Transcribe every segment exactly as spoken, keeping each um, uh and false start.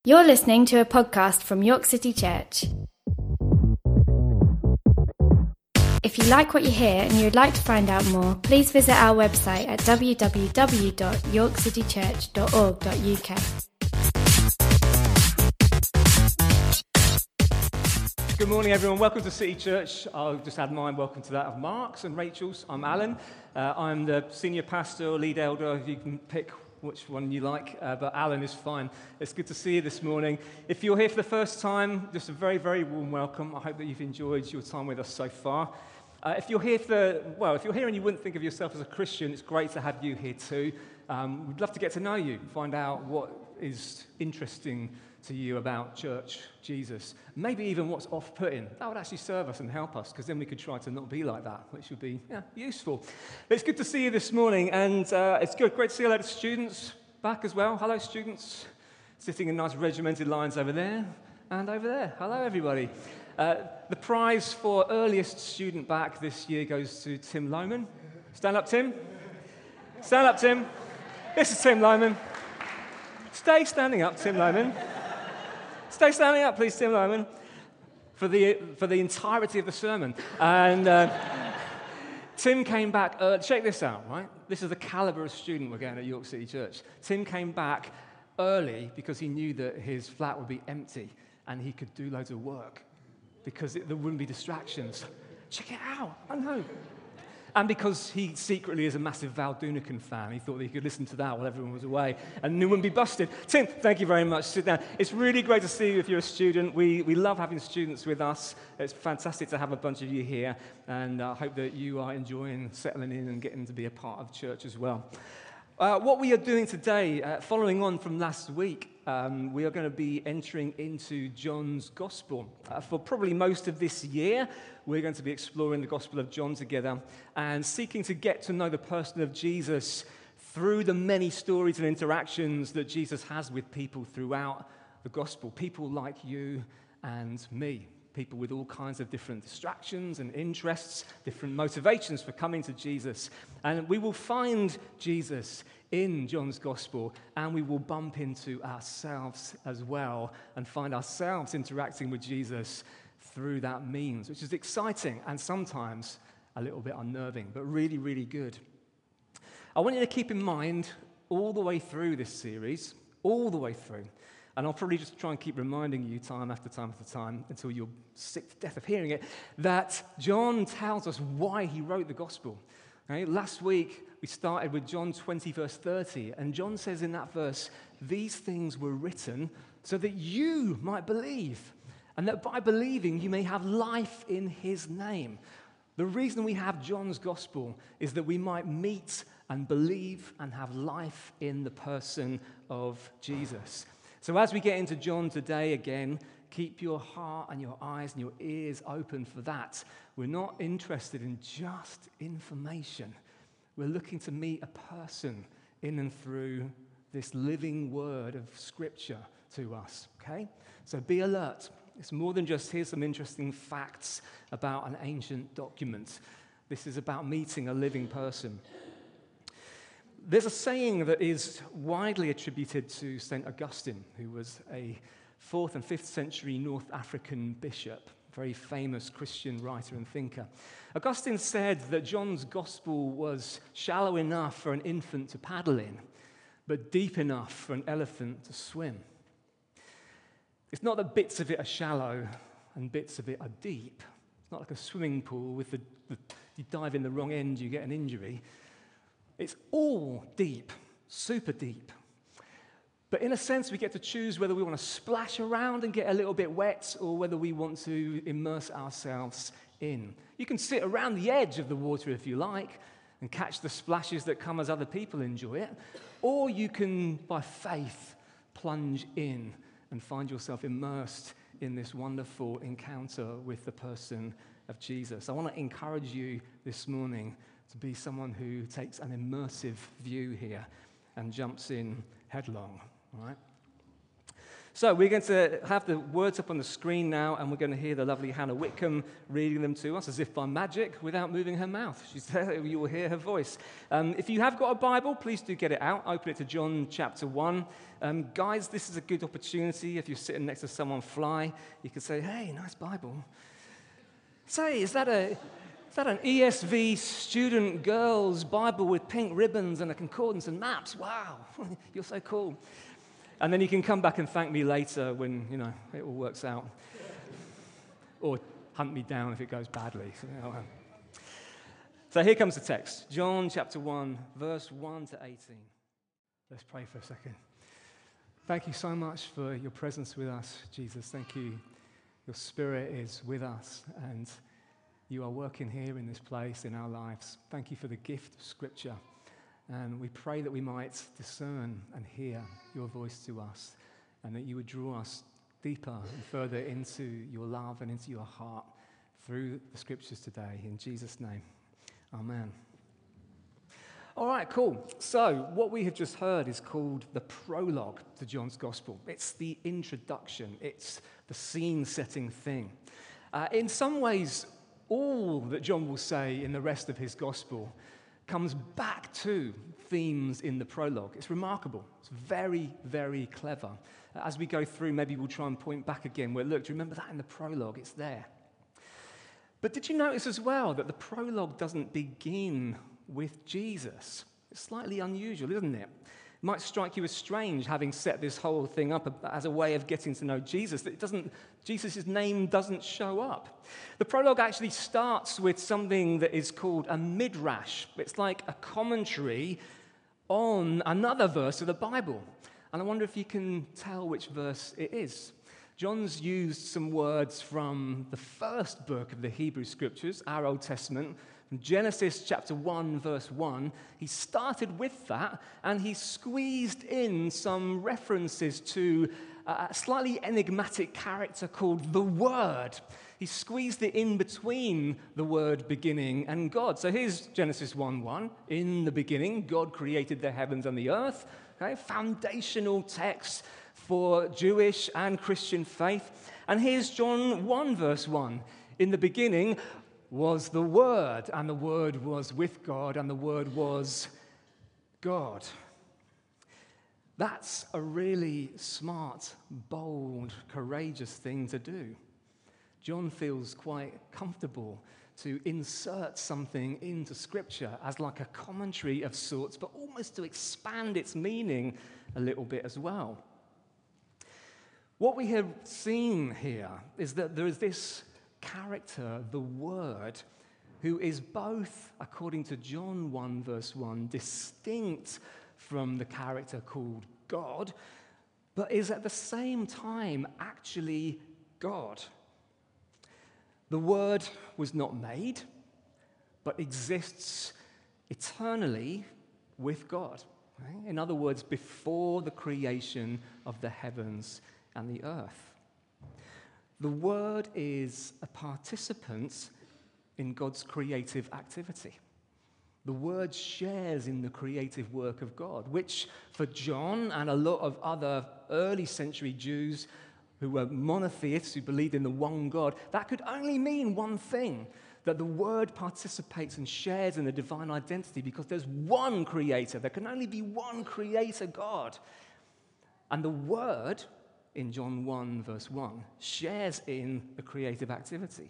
You're listening to a podcast from York City Church. If you like what you hear and you'd like to find out more, please visit our website at w w w dot york city church dot org dot u k. Good morning, everyone. Welcome to City Church. I'll just add my welcome to that of Mark's and Rachel's. I'm Alan. Uh, I'm the senior pastor or lead elder. You can pick which one you like, uh, but Alan is fine. It's good to see you this morning. If you're here for the first time, just a very, very warm welcome. I hope that you've enjoyed your time with us so far. Uh, if you're here for, well, if you're here and you wouldn't think of yourself as a Christian, it's great to have you here too. Um, we'd love to get to know you, find out what is interesting to you about church, Jesus, maybe even what's off-putting. That would actually serve us and help us, because then we could try to not be like that, which would be yeah, useful. But it's good to see you this morning, and uh, it's good, great to see a lot of students back as well. Hello, students, sitting in nice regimented lines over there and over there. Hello, everybody. Uh, the prize for earliest student back this year goes to Tim Lohman. Stand up, Tim. Stand up, Tim. This is Tim Lohman. Stay standing up, Tim Lohman. Stay standing up, please, Tim Lohman, for the for the entirety of the sermon. And uh, Tim came back. Uh, check this out, right? This is the caliber of student we're getting at York City Church. Tim came back early because he knew that his flat would be empty and he could do loads of work because it, there wouldn't be distractions. Check it out. I know. And because he secretly is a massive Val Doonican fan, he thought that he could listen to that while everyone was away and he wouldn't be busted. Tim, thank you very much. Sit down. It's really great to see you if you're a student. We we love having students with us. It's fantastic to have a bunch of you here, and I hope that you are enjoying settling in and getting to be a part of church as well. Uh, what we are doing today, uh, following on from last week, um, we are going to be entering into John's Gospel. Uh, for probably most of this year, we're going to be exploring the Gospel of John together and seeking to get to know the person of Jesus through the many stories and interactions that Jesus has with people throughout the Gospel. People like you and me. People with all kinds of different distractions and interests, different motivations for coming to Jesus. And we will find Jesus in John's Gospel, and we will bump into ourselves as well and find ourselves interacting with Jesus through that means, which is exciting and sometimes a little bit unnerving, but really, really good. I want you to keep in mind all the way through this series, all the way through, and I'll probably just try and keep reminding you time after time after time until you're sick to death of hearing it, that John tells us why he wrote the gospel. Okay? Last week, we started with John twenty, verse thirty, and John says in that verse, these things were written so that you might believe, and that by believing you may have life in his name. The reason we have John's gospel is that we might meet and believe and have life in the person of Jesus. So as we get into John today again, keep your heart and your eyes and your ears open for that. We're not interested in just information. We're looking to meet a person in and through this living word of Scripture to us, okay? So be alert. It's more than just here's some interesting facts about an ancient document. This is about meeting a living person. There's a saying that is widely attributed to Saint Augustine, who was a fourth and fifth century North African bishop, very famous Christian writer and thinker. Augustine said that John's gospel was shallow enough for an infant to paddle in, but deep enough for an elephant to swim. It's not that bits of it are shallow and bits of it are deep. It's not like a swimming pool with the, the you dive in the wrong end, you get an injury. It's all deep, super deep. But in a sense, we get to choose whether we want to splash around and get a little bit wet or whether we want to immerse ourselves in. You can sit around the edge of the water if you like and catch the splashes that come as other people enjoy it. Or you can, by faith, plunge in and find yourself immersed in this wonderful encounter with the person of Jesus. I want to encourage you this morning to be someone who takes an immersive view here and jumps in headlong, all right? So we're going to have the words up on the screen now, and we're going to hear the lovely Hannah Whitcomb reading them to us as if by magic without moving her mouth. She's there, you will hear her voice. Um, if you have got a Bible, please do get it out. Open it to John chapter one. Um, guys, this is a good opportunity. If you're sitting next to someone fly, you can say, hey, nice Bible. Say, is that a... Is that an E S V student girl's Bible with pink ribbons and a concordance and maps? Wow, you're so cool. And then you can come back and thank me later when, you know, it all works out. Or hunt me down if it goes badly. So, you know, um. so here comes the text. John chapter one, verse one to eighteen. Let's pray for a second. Thank you so much for your presence with us, Jesus. Thank you. Your Spirit is with us, and you are working here in this place in our lives. Thank you for the gift of Scripture. And we pray that we might discern and hear your voice to us, and that you would draw us deeper and further into your love and into your heart through the Scriptures today. In Jesus' name, amen. All right, cool. So what we have just heard is called the prologue to John's Gospel. It's the introduction. It's the scene-setting thing. Uh, in some ways, all that John will say in the rest of his gospel comes back to themes in the prologue. It's remarkable. It's very, very clever. As we go through, maybe we'll try and point back again where, look, do you remember that in the prologue? It's there. But did you notice as well that the prologue doesn't begin with Jesus? It's slightly unusual, isn't it? It might strike you as strange, having set this whole thing up as a way of getting to know Jesus, that it doesn't, Jesus' name doesn't show up. The prologue actually starts with something that is called a midrash. It's like a commentary on another verse of the Bible. And I wonder if you can tell which verse it is. John's used some words from the first book of the Hebrew Scriptures, our Old Testament, from Genesis chapter one, verse one. He started with that, and he squeezed in some references to a slightly enigmatic character called the Word. He squeezed it in between the word beginning and God. So here's Genesis one one. In the beginning, God created the heavens and the earth. Okay, foundational text for Jewish and Christian faith. And here's John one, verse one. In the beginning was the Word, and the Word was with God, and the Word was God. That's a really smart, bold, courageous thing to do. John feels quite comfortable to insert something into Scripture as like a commentary of sorts, but almost to expand its meaning a little bit as well. What we have seen here is that there is this character, the Word, who is both, according to John one, verse one, distinct from the character called God, but is at the same time actually God. The Word was not made, but exists eternally with God. Right? In other words, before the creation of the heavens and the earth. The Word is a participant in God's creative activity. The Word shares in the creative work of God, which for John and a lot of other early century Jews who were monotheists, who believed in the one God, that could only mean one thing, that the Word participates and shares in the divine identity because there's one creator. There can only be one creator God. And the Word, in John one, verse one, shares in the creative activity.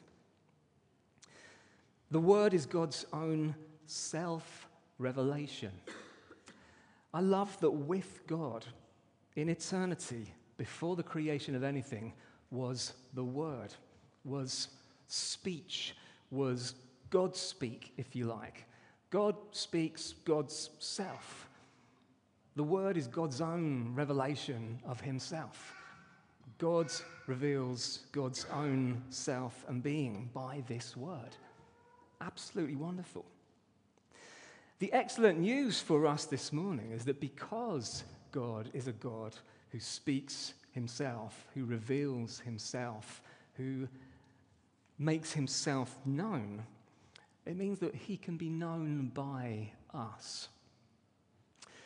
The Word is God's own self-revelation. I love that with God, in eternity, before the creation of anything, was the Word, was speech, was God speak, if you like. God speaks God's self. The Word is God's own revelation of himself. God reveals God's own self and being by this Word. Absolutely wonderful. The excellent news for us this morning is that because God is a God who speaks himself, who reveals himself, who makes himself known, it means that he can be known by us.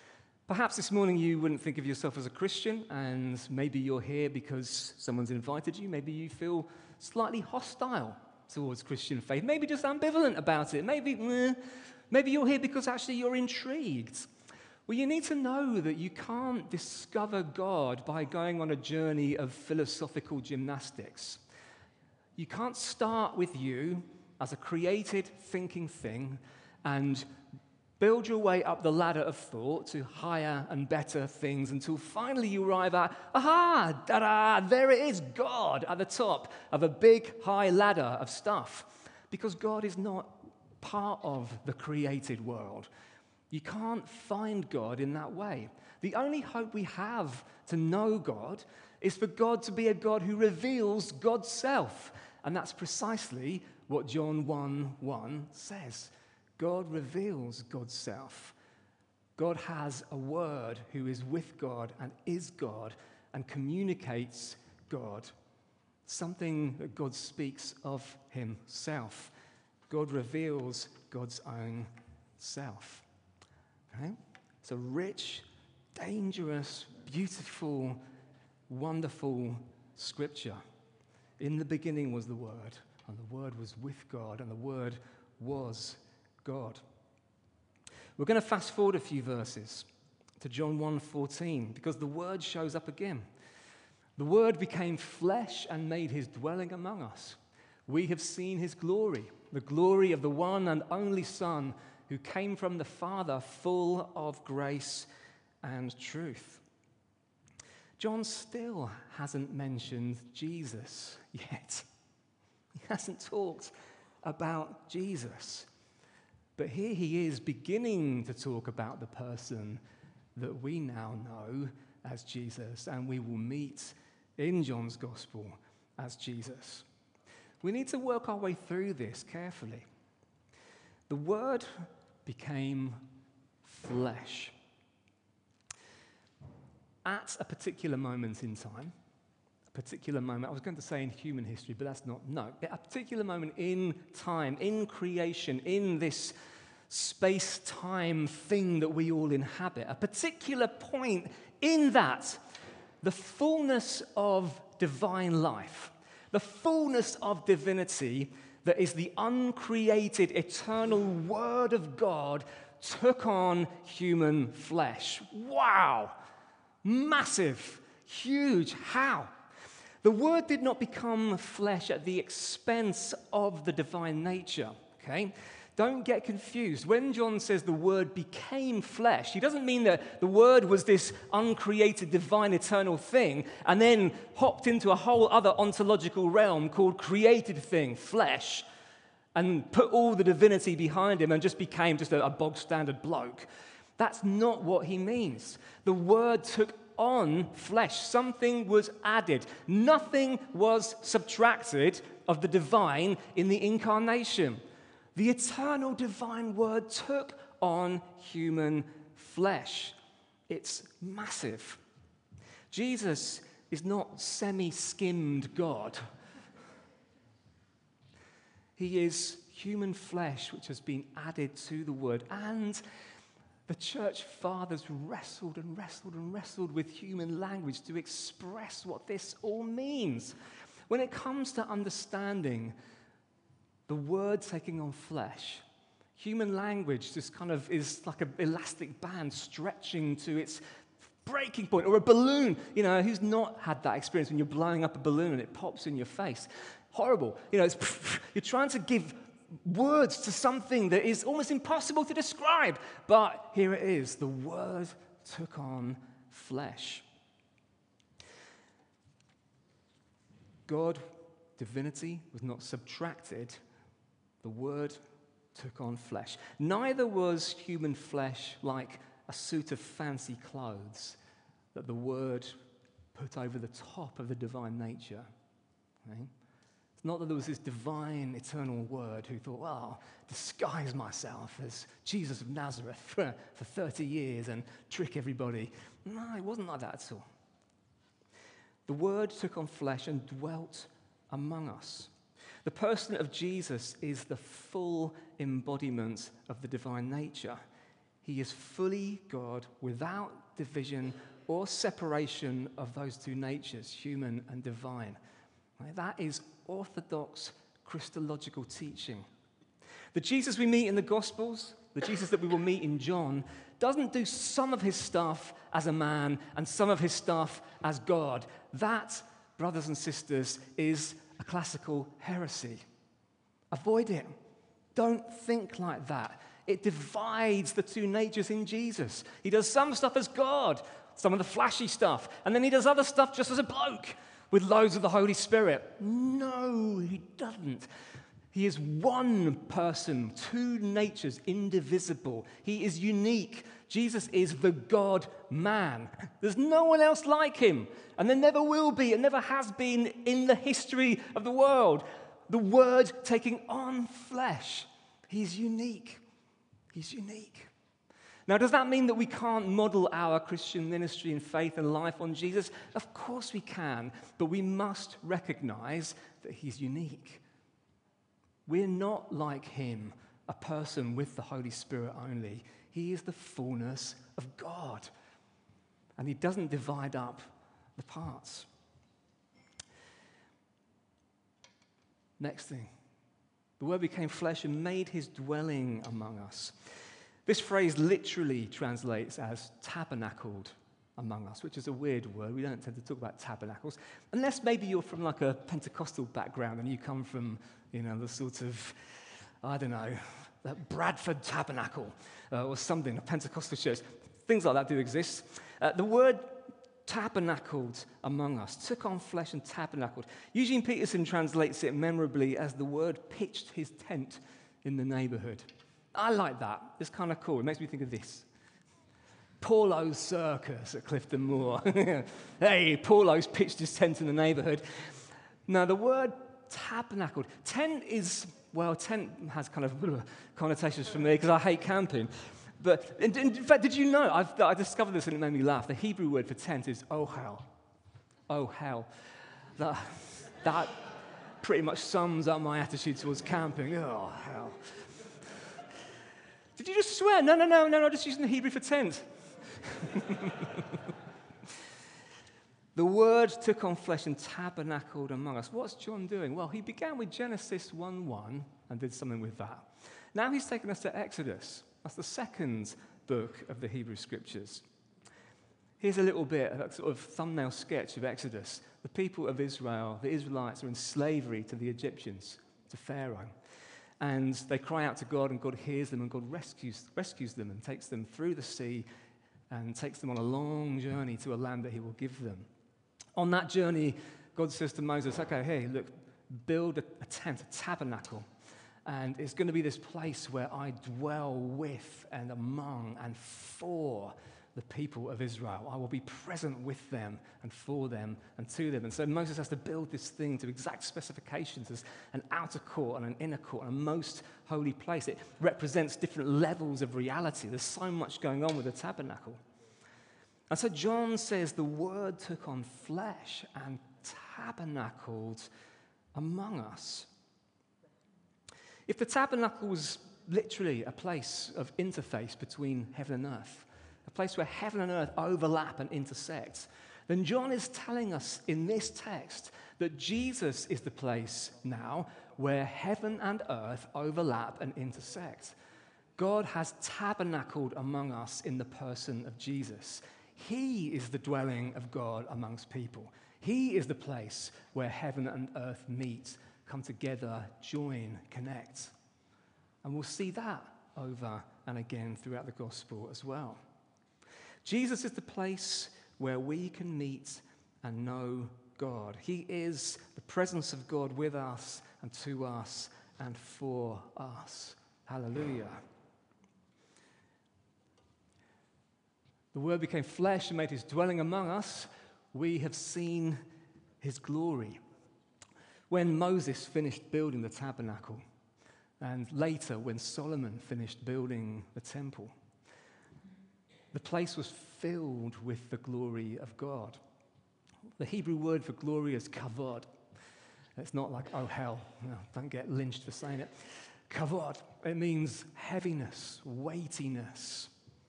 Perhaps this morning you wouldn't think of yourself as a Christian, and maybe you're here because someone's invited you. Maybe you feel slightly hostile towards Christian faith, maybe just ambivalent about it. Maybe, eh, maybe you're here because actually you're intrigued. Well, you need to know that you can't discover God by going on a journey of philosophical gymnastics. You can't start with you as a created thinking thing and build your way up the ladder of thought to higher and better things until finally you arrive at, aha, da-da, there it is, God at the top of a big, high ladder of stuff. Because God is not part of the created world. You can't find God in that way. The only hope we have to know God is for God to be a God who reveals God's self. And that's precisely what John one one says. God reveals God's self. God has a word who is with God and is God and communicates God. Something that God speaks of himself. God reveals God's own self. Okay? It's a rich, dangerous, beautiful, wonderful scripture. In the beginning was the Word, and the Word was with God, and the Word was God. We're going to fast forward a few verses to John one fourteen, because the Word shows up again. The Word became flesh and made his dwelling among us. We have seen his glory, the glory of the one and only Son who came from the Father, full of grace and truth. John still hasn't mentioned Jesus yet. He hasn't talked about Jesus. But here he is beginning to talk about the person that we now know as Jesus, and we will meet in John's Gospel as Jesus. We need to work our way through this carefully. The Word became flesh. At a particular moment in time, a particular moment, I was going to say in human history, but that's not, no. At a particular moment in time, in creation, in this space-time thing that we all inhabit, a particular point in that, the fullness of divine life, the fullness of divinity that is the uncreated, eternal Word of God took on human flesh. Wow! Massive, huge. How? The Word did not become flesh at the expense of the divine nature, okay? Don't get confused. When John says the Word became flesh, he doesn't mean that the Word was this uncreated, divine, eternal thing and then hopped into a whole other ontological realm called created thing, flesh, and put all the divinity behind him and just became just a, a bog-standard bloke. That's not what he means. The Word took on flesh. Something was added. Nothing was subtracted of the divine in the incarnation. The eternal divine Word took on human flesh. It's massive. Jesus is not semi-skimmed God. He is human flesh which has been added to the Word. And the church fathers wrestled and wrestled and wrestled with human language to express what this all means. When it comes to understanding the Word taking on flesh, human language just kind of is like an elastic band stretching to its breaking point, or a balloon. You know, who's not had that experience when you're blowing up a balloon and it pops in your face? Horrible. You know, it's, you're trying to give words to something that is almost impossible to describe. But here it is. The Word took on flesh. God, divinity, was not subtracted. The Word took on flesh. Neither was human flesh like a suit of fancy clothes that the Word put over the top of the divine nature. Okay? It's not that there was this divine, eternal Word who thought, well, I'll disguise myself as Jesus of Nazareth for, for thirty years and trick everybody. No, it wasn't like that at all. The Word took on flesh and dwelt among us. The person of Jesus is the full embodiment of the divine nature. He is fully God without division or separation of those two natures, human and divine. Right? That is orthodox Christological teaching. The Jesus we meet in the Gospels, the Jesus that we will meet in John, doesn't do some of his stuff as a man and some of his stuff as God. That, brothers and sisters, is a classical heresy. Avoid it. Don't think like that. It divides the two natures in Jesus. He does some stuff as God, some of the flashy stuff, and then he does other stuff just as a bloke with loads of the Holy Spirit. No, he doesn't. He is one person, two natures, indivisible. He is unique. Jesus is the God-man. There's no one else like him, and there never will be, and never has been in the history of the world. The Word taking on flesh. He's unique. He's unique. Now, does that mean that we can't model our Christian ministry and faith and life on Jesus? Of course we can, but we must recognize that he's unique. We're not like him, a person with the Holy Spirit only. He is the fullness of God, and he doesn't divide up the parts. Next thing, the Word became flesh and made his dwelling among us. This phrase literally translates as tabernacled among us, which is a weird word. We don't tend to talk about tabernacles, unless maybe you're from like a Pentecostal background and you come from, you know, the sort of, I don't know, the Bradford Tabernacle uh, or something, a Pentecostal church. Things like that do exist. Uh, the word tabernacled among us, took on flesh and tabernacled. Eugene Peterson translates it memorably as the word pitched his tent in the neighborhood. I like that. It's kind of cool. It makes me think of this. Paulo's circus at Clifton Moor. Hey, Paulo's pitched his tent in the neighborhood. Now, the word tabernacled, tent is, well, tent has kind of connotations for me because I hate camping. But in, in fact, did you know, I've, I discovered this and it made me laugh. The Hebrew word for tent is ohel. Ohel. That, that pretty much sums up my attitude towards camping. Oh, hell. Did you just swear? No, no, no, no, no, just using the Hebrew for tent. The Word took on flesh and tabernacled among us. What's John doing? Well, he began with Genesis one one and did something with that. Now he's taken us to Exodus. That's the second book of the Hebrew Scriptures. Here's a little bit, a sort of thumbnail sketch of Exodus. The people of Israel, the Israelites, are in slavery to the Egyptians, to Pharaoh. And they cry out to God, and God hears them, and God rescues, rescues them and takes them through the sea and takes them on a long journey to a land that he will give them. On that journey, God says to Moses, okay, hey, look, build a, a tent, a tabernacle. And it's going to be this place where I dwell with and among and for the people of Israel. I will be present with them and for them and to them. And so Moses has to build this thing to exact specifications as an outer court and an inner court and a most holy place. It represents different levels of reality. There's so much going on with the tabernacle. And so John says the Word took on flesh and tabernacled among us. If the tabernacle was literally a place of interface between heaven and earth, a place where heaven and earth overlap and intersect, then John is telling us in this text that Jesus is the place now where heaven and earth overlap and intersect. God has tabernacled among us in the person of Jesus. He is the dwelling of God amongst people. He is the place where heaven and earth meet, come together, join, connect. And we'll see that over and again throughout the gospel as well. Jesus is the place where we can meet and know God. He is the presence of God with us and to us and for us. Hallelujah. The Word became flesh and made his dwelling among us. We have seen his glory. When Moses finished building the tabernacle, and later when Solomon finished building the temple, the place was filled with the glory of God. The Hebrew word for glory is kavod. It's not like, oh hell, no, don't get lynched for saying it. Kavod, it means heaviness, weightiness.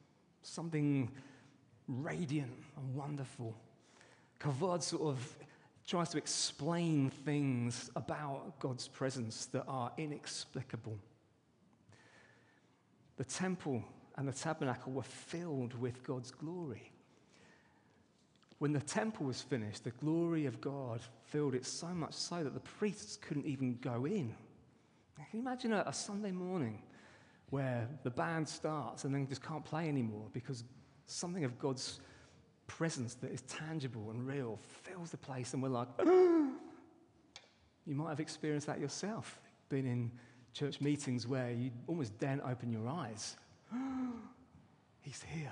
something radiant and wonderful. Kavod sort of tries to explain things about God's presence that are inexplicable. The temple and the tabernacle were filled with God's glory. When the temple was finished, the glory of God filled it so much so that the priests couldn't even go in. Can you imagine a, a Sunday morning where the band starts and then just can't play anymore because something of God's presence that is tangible and real fills the place, and we're like, ah! You might have experienced that yourself, been in church meetings where you almost daren't open your eyes. Ah, he's here.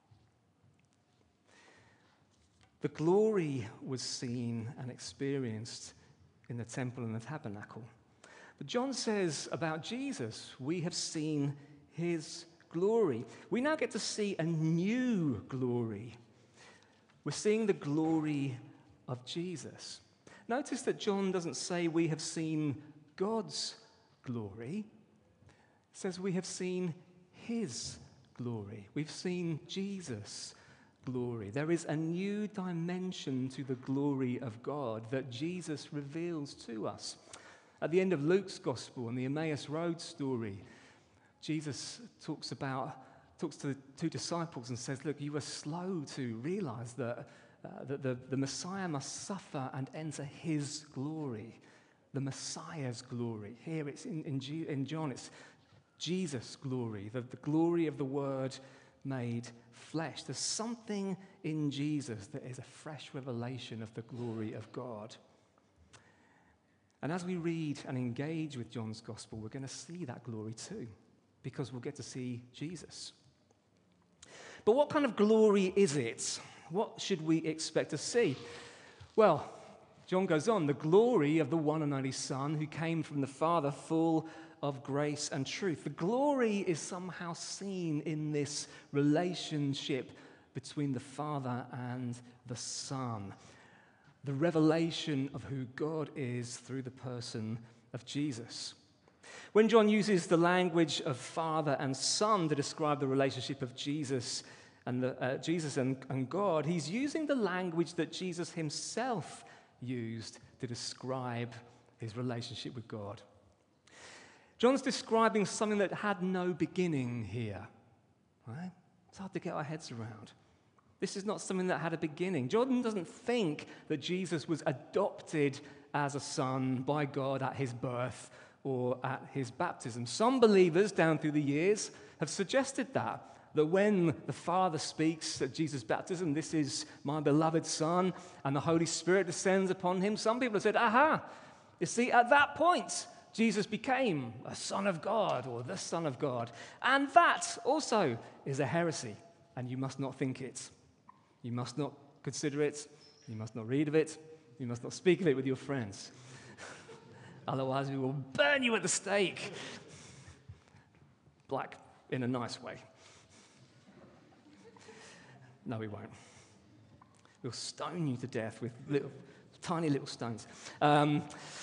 The glory was seen and experienced in the temple and the tabernacle. But John says about Jesus, we have seen his glory. We now get to see a new glory. We're seeing the glory of Jesus. Notice that John doesn't say we have seen God's glory. It says we have seen his glory. We've seen Jesus' glory. There is a new dimension to the glory of God that Jesus reveals to us. At the end of Luke's gospel and the Emmaus Road story, Jesus talks about talks to the two disciples and says, look, you were slow to realize that, uh, that the, the Messiah must suffer and enter his glory, the Messiah's glory. Here it's in, in, G, in John, it's Jesus' glory, the, the glory of the Word made flesh. There's something in Jesus that is a fresh revelation of the glory of God. And as we read and engage with John's gospel, we're going to see that glory too, because we'll get to see Jesus. But what kind of glory is it? What should we expect to see? Well, John goes on, the glory of the one and only Son who came from the Father, full of grace and truth. The glory is somehow seen in this relationship between the Father and the Son. The revelation of who God is through the person of Jesus. When John uses the language of Father and Son to describe the relationship of Jesus and the, uh, Jesus and, and God, he's using the language that Jesus himself used to describe his relationship with God. John's describing something that had no beginning here. Right? It's hard to get our heads around. This is not something that had a beginning. John doesn't think that Jesus was adopted as a son by God at his birth or at his baptism. Some believers down through the years have suggested that, that when the Father speaks at Jesus' baptism, this is my beloved Son, and the Holy Spirit descends upon him, some people have said, aha, you see, at that point, Jesus became a Son of God or the Son of God. And that also is a heresy, and you must not think it. You must not consider it. You must not read of it. You must not speak of it with your friends. Otherwise, we will burn you at the stake. Like, in a nice way. No, we won't. We'll stone you to death with little, tiny little stones. Um,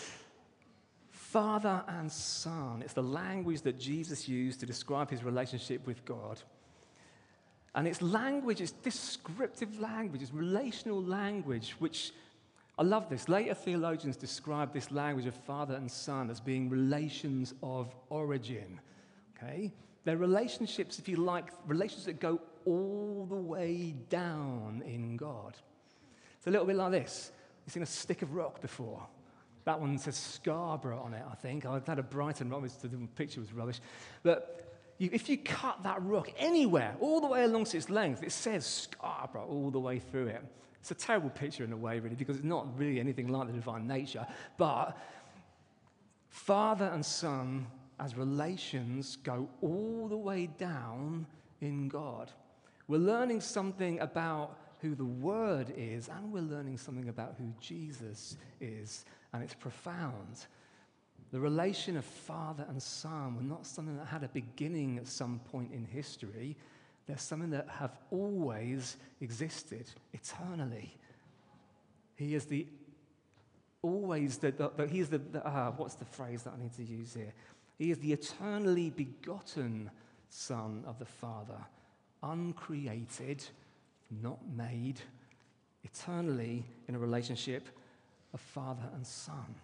Father and Son. It's the language that Jesus used to describe his relationship with God. And it's language, it's descriptive language, it's relational language, which, I love this. Later theologians describe this language of Father and Son as being relations of origin, okay? They're relationships, if you like, relationships that go all the way down in God. It's a little bit like this. You've seen a stick of rock before. That one says Scarborough on it, I think. I had a Brighton rock, the picture was rubbish. But you, if you cut that rock anywhere, all the way along its length, it says Scarborough all the way through it. It's a terrible picture in a way, really, because it's not really anything like the divine nature. But Father and Son, as relations, go all the way down in God. We're learning something about who the Word is, and we're learning something about who Jesus is, and it's profound. The relation of Father and Son were not something that had a beginning at some point in history. They're something that have always existed eternally. He is the always the, the, the he is the, the uh, what's the phrase that I need to use here? He is the eternally begotten Son of the Father, uncreated, not made, eternally in a relationship of Father and Son.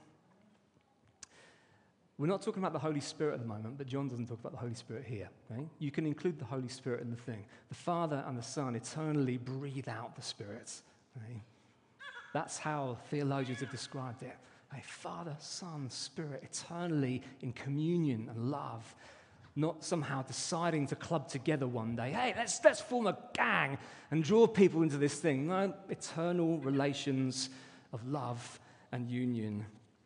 We're not talking about the Holy Spirit at the moment, but John doesn't talk about the Holy Spirit here. Okay? You can include the Holy Spirit in the thing. The Father and the Son eternally breathe out the Spirit. Okay? That's how theologians have described it. A Father, Son, Spirit, eternally in communion and love, not somehow deciding to club together one day. Hey, let's, let's form a gang and draw people into this thing. No, eternal relations of love and union.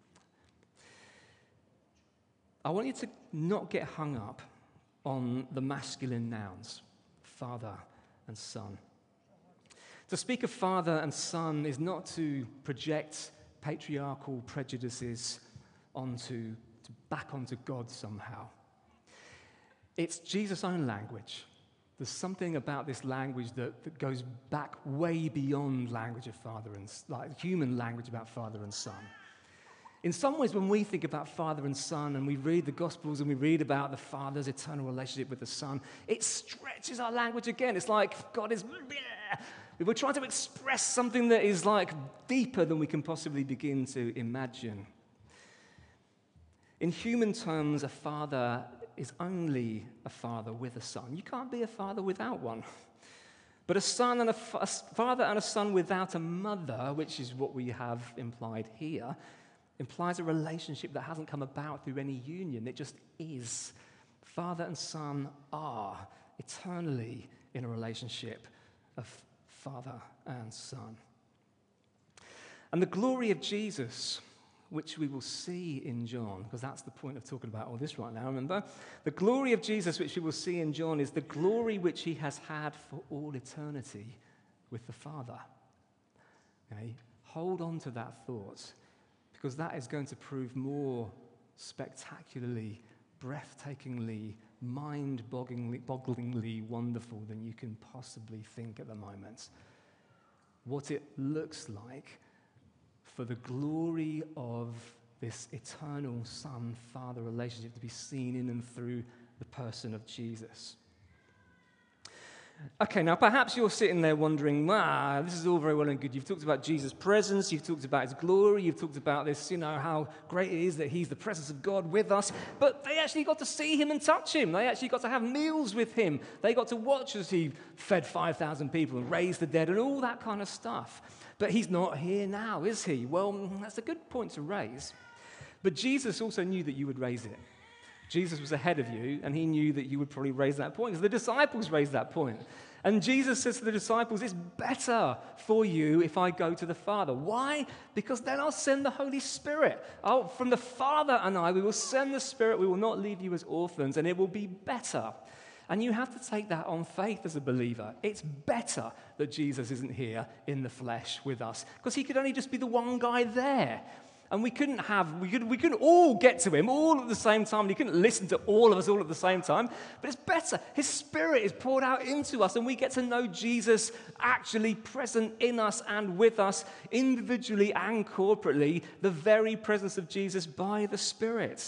I want you to not get hung up on the masculine nouns, Father and Son. To speak of Father and Son is not to project patriarchal prejudices onto, to back onto God somehow. It's Jesus' own language. There's something about this language that, that goes back way beyond language of father and, like human language about Father and Son. In some ways, when we think about Father and Son and we read the Gospels and we read about the Father's eternal relationship with the Son, it stretches our language again. It's like God is... We're trying to express something that is like deeper than we can possibly begin to imagine. In human terms, a father is only a father with a son. You can't be a father without one. But a son and a, fa- a father and a son without a mother, which is what we have implied here, implies a relationship that hasn't come about through any union. It just is. Father and son are eternally in a relationship of Father and Son. And the glory of Jesus, which we will see in John, because that's the point of talking about all this right now, remember? The glory of Jesus, which we will see in John, is the glory which he has had for all eternity with the Father. Okay? Hold on to that thought, because that is going to prove more spectacularly, breathtakingly, mind-bogglingly wonderful than you can possibly think at the moment. What it looks like for the glory of this eternal Son-Father relationship to be seen in and through the person of Jesus. Okay, now perhaps you're sitting there wondering, ah, this is all very well and good. You've talked about Jesus' presence, you've talked about his glory, you've talked about this, you know, how great it is that he's the presence of God with us, but they actually got to see him and touch him. They actually got to have meals with him. They got to watch as he fed five thousand people and raised the dead and all that kind of stuff. But he's not here now, is he? Well, that's a good point to raise. But Jesus also knew that you would raise it. Jesus was ahead of you, and he knew that you would probably raise that point, because the disciples raised that point. And Jesus says to the disciples, it's better for you if I go to the Father. Why? Because then I'll send the Holy Spirit. Oh, from the Father and I, we will send the Spirit. We will not leave you as orphans, and it will be better. And you have to take that on faith as a believer. It's better that Jesus isn't here in the flesh with us, because he could only just be the one guy there. And we couldn't have, we, could, we couldn't all get to him all at the same time. And he couldn't listen to all of us all at the same time. But it's better. His Spirit is poured out into us, and we get to know Jesus actually present in us and with us, individually and corporately, the very presence of Jesus by the Spirit.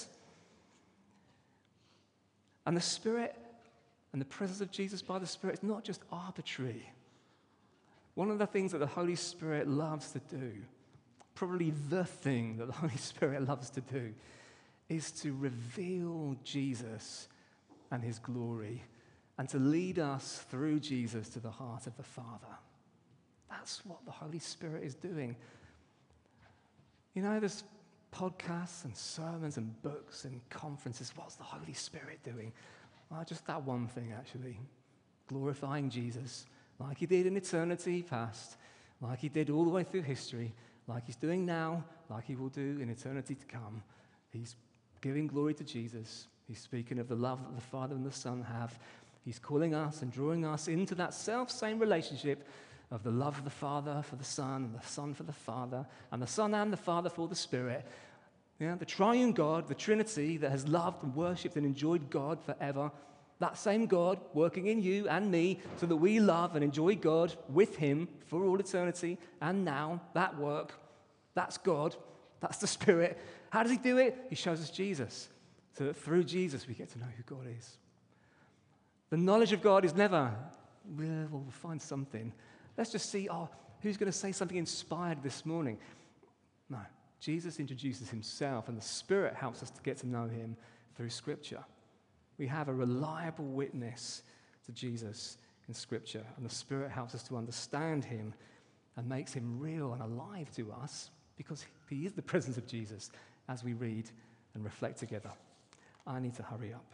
And the Spirit and the presence of Jesus by the Spirit is not just arbitrary. One of the things that the Holy Spirit loves to do, probably the thing that the Holy Spirit loves to do, is to reveal Jesus and his glory and to lead us through Jesus to the heart of the Father. That's what the Holy Spirit is doing. You know, there's podcasts and sermons and books and conferences. What's the Holy Spirit doing? Well, just that one thing, actually. Glorifying Jesus like he did in eternity past, like he did all the way through history, like he's doing now, like he will do in eternity to come. He's giving glory to Jesus. He's speaking of the love that the Father and the Son have. He's calling us and drawing us into that self-same relationship of the love of the Father for the Son, and the Son for the Father, and the Son and the Father for the Spirit. You know, the triune God, the Trinity that has loved and worshipped and enjoyed God forever. That same God working in you and me so that we love and enjoy God with him for all eternity. And now, that work, that's God, that's the Spirit. How does he do it? He shows us Jesus, so that through Jesus we get to know who God is. The knowledge of God is never well, we'll find something. Let's just see, oh, who's going to say something inspired this morning? No, Jesus introduces himself, and the Spirit helps us to get to know him through Scripture. We have a reliable witness to Jesus in Scripture, and the Spirit helps us to understand him and makes him real and alive to us because he is the presence of Jesus as we read and reflect together. I need to hurry up.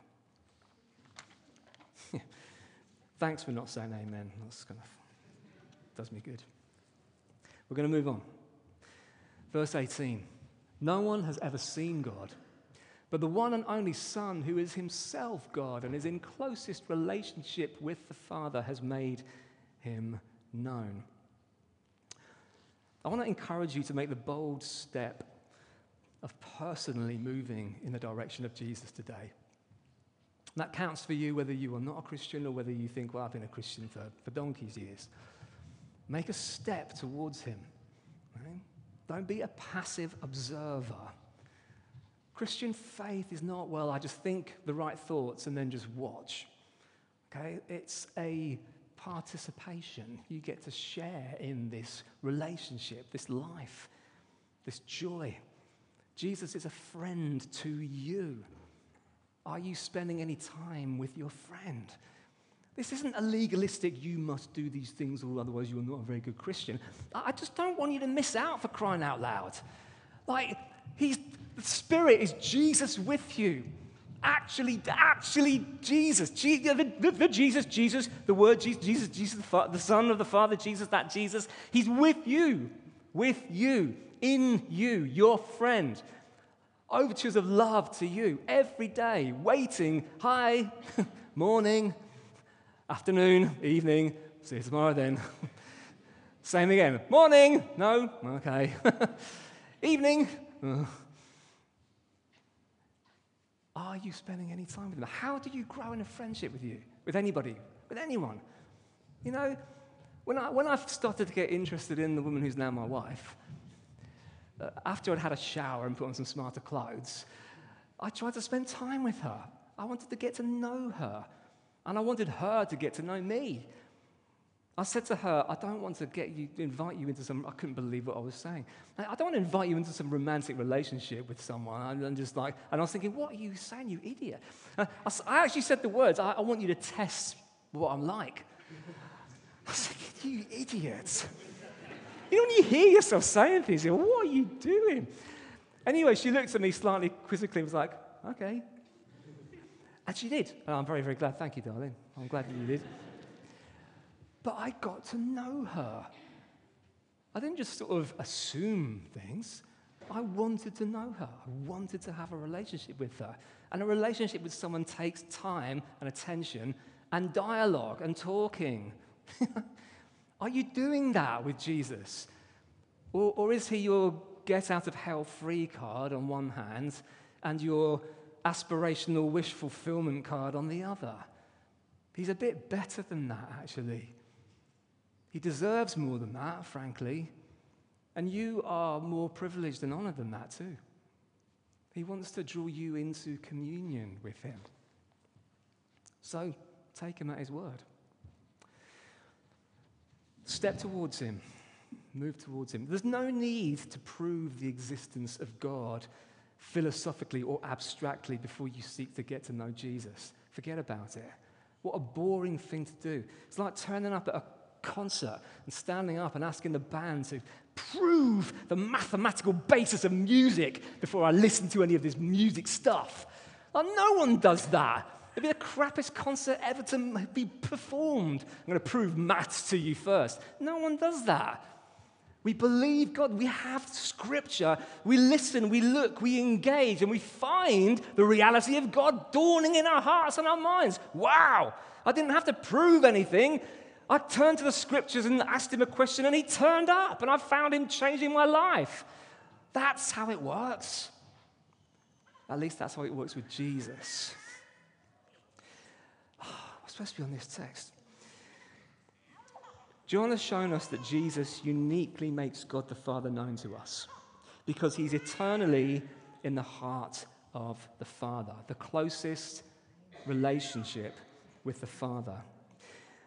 Thanks for not saying amen. That's kind of does me good. We're going to move on. Verse eighteen. No one has ever seen God, but the one and only Son, who is himself God and is in closest relationship with the Father, has made him known. I want to encourage you to make the bold step of personally moving in the direction of Jesus today. That counts for you whether you are not a Christian or whether you think, well, I've been a Christian for, for donkey's years. Make a step towards him. Right? Don't be a passive observer. Christian faith is not, well, I just think the right thoughts and then just watch. Okay? It's a participation. You get to share in this relationship, this life, this joy. Jesus is a friend to you. Are you spending any time with your friend? This isn't a legalistic, you must do these things or otherwise you're not a very good Christian. I just don't want you to miss out, for crying out loud. Like, he's, the Spirit is Jesus with you. Actually, actually Jesus. Jesus the, the, the Jesus, Jesus, the Word Jesus, Jesus, Jesus the, Fa- the Son of the Father, Jesus, that Jesus. He's with you, with you, in you, your friend. Overtures of love to you every day, waiting, hi, morning, afternoon, evening, see you tomorrow then. Same again, morning, no, okay, evening. Uh. Are you spending any time with them? How do you grow in a friendship with you, with anybody, with anyone? You know, when I when I started to get interested in the woman who's now my wife, Uh, after I'd had a shower and put on some smarter clothes, I tried to spend time with her. I wanted to get to know her, and I wanted her to get to know me. I said to her, I don't want to get you, invite you into some, I couldn't believe what I was saying. I, I don't want to invite you into some romantic relationship with someone. And I'm just like, and I was thinking, what are you saying, you idiot? Uh, I, I actually said the words, I, I want you to test what I'm like. I was thinking, you idiots. You know, when you hear yourself saying things, you go, what are you doing? Anyway, she looked at me slightly quizzically and was like, okay. And she did. And I'm very, very glad. Thank you, darling. I'm glad that you did. But I got to know her. I didn't just sort of assume things. I wanted to know her. I wanted to have a relationship with her. And a relationship with someone takes time and attention and dialogue and talking. Are you doing that with Jesus? Or, or is he your get-out-of-hell-free card on one hand and your aspirational wish fulfillment card on the other? He's a bit better than that, actually. He deserves more than that, frankly. And you are more privileged and honored than that, too. He wants to draw you into communion with him. So, take him at his word. Step towards him. Move towards him. There's no need to prove the existence of God philosophically or abstractly before you seek to get to know Jesus. Forget about it. What a boring thing to do. It's like turning up at a concert and standing up and asking the band to prove the mathematical basis of music before I listen to any of this music stuff. Like, no one does that. It'd be the crappiest concert ever to be performed. I'm going to prove maths to you first. No one does that. We believe God. We have Scripture. We listen, we look, we engage, and we find the reality of God dawning in our hearts and our minds. Wow! I didn't have to prove anything. I turned to the Scriptures and asked him a question, and he turned up, and I found him changing my life. That's how it works. At least that's how it works with Jesus. Supposed to be on this text. John has shown us that Jesus uniquely makes God the Father known to us because he's eternally in the heart of the Father, the closest relationship with the Father.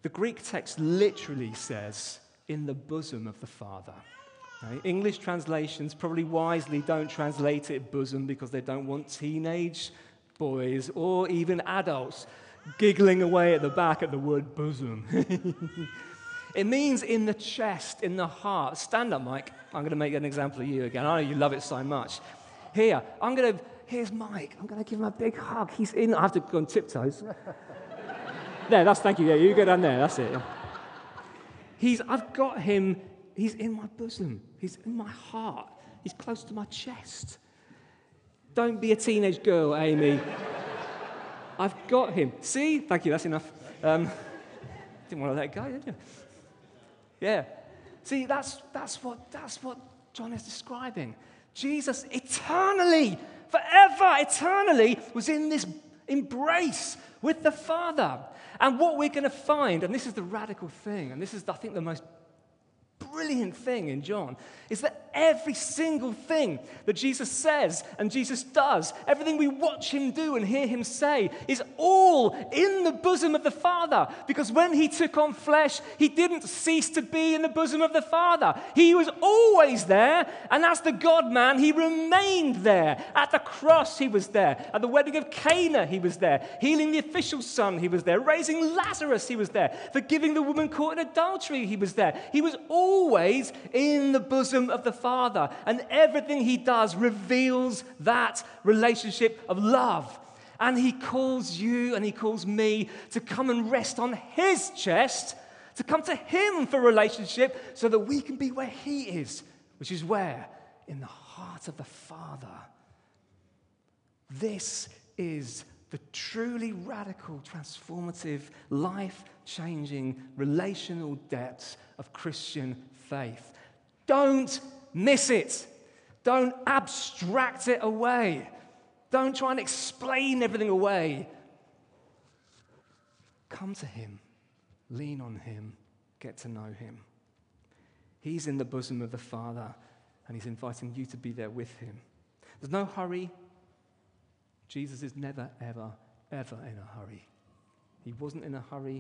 The Greek text literally says, in the bosom of the Father. Okay? English translations probably wisely don't translate it bosom because they don't want teenage boys or even adults giggling away at the back at the word bosom. It means in the chest, in the heart. Stand up, Mike. I'm going to make an example of you again. I know you love it so much. Here, I'm going to, here's Mike. I'm going to give him a big hug. He's in, I have to go on tiptoes. There, that's, thank you. Yeah, you go down there. That's it. He's, I've got him, he's in my bosom. He's in my heart. He's close to my chest. Don't be a teenage girl, Amy. I've got him. See? Thank you, that's enough. Um, didn't want to let it go, did you? Yeah. See, that's, that's, what, that's what John is describing. Jesus eternally, forever, eternally, was in this embrace with the Father. And what we're going to find, and this is the radical thing, and this is, I think, the most brilliant thing in John, is that every single thing that Jesus says and Jesus does, everything we watch him do and hear him say, is all in the bosom of the Father. Because when he took on flesh, he didn't cease to be in the bosom of the Father. He was always there, and as the God-man, he remained there. At the cross, he was there. At the wedding of Cana, he was there. Healing the official's son, he was there. Raising Lazarus, he was there. Forgiving the woman caught in adultery, he was there. He was always in the bosom of the Father, and everything he does reveals that relationship of love. And he calls you and he calls me to come and rest on his chest, to come to him for relationship so that we can be where he is, which is where? In the heart of the Father. This is the truly radical, transformative, life-changing, relational depths of Christian faith. Don't miss it. Don't abstract it away. Don't try and explain everything away. Come to him. Lean on him. Get to know him. He's in the bosom of the Father, and he's inviting you to be there with him. There's no hurry. Jesus is never, ever, ever in a hurry. He wasn't in a hurry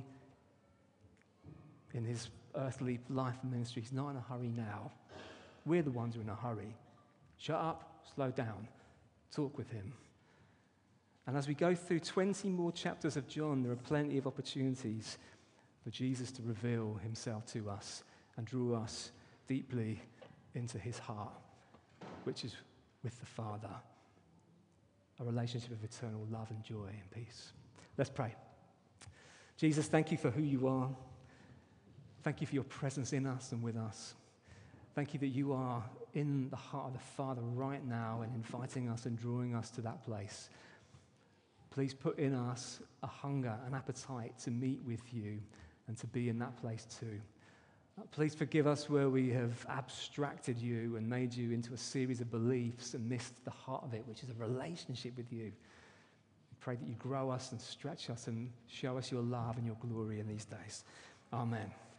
in his earthly life and ministry. He's not in a hurry now. We're the ones who are in a hurry. Shut up, slow down, talk with him. And as we go through twenty more chapters of John, there are plenty of opportunities for Jesus to reveal himself to us and draw us deeply into his heart, which is with the Father. A relationship of eternal love and joy and peace. Let's pray. Jesus, thank you for who you are. Thank you for your presence in us and with us. Thank you that you are in the heart of the Father right now and inviting us and drawing us to that place. Please put in us a hunger, an appetite to meet with you and to be in that place too. Please forgive us where we have abstracted you and made you into a series of beliefs and missed the heart of it, which is a relationship with you. Pray that you grow us and stretch us and show us your love and your glory in these days. Amen.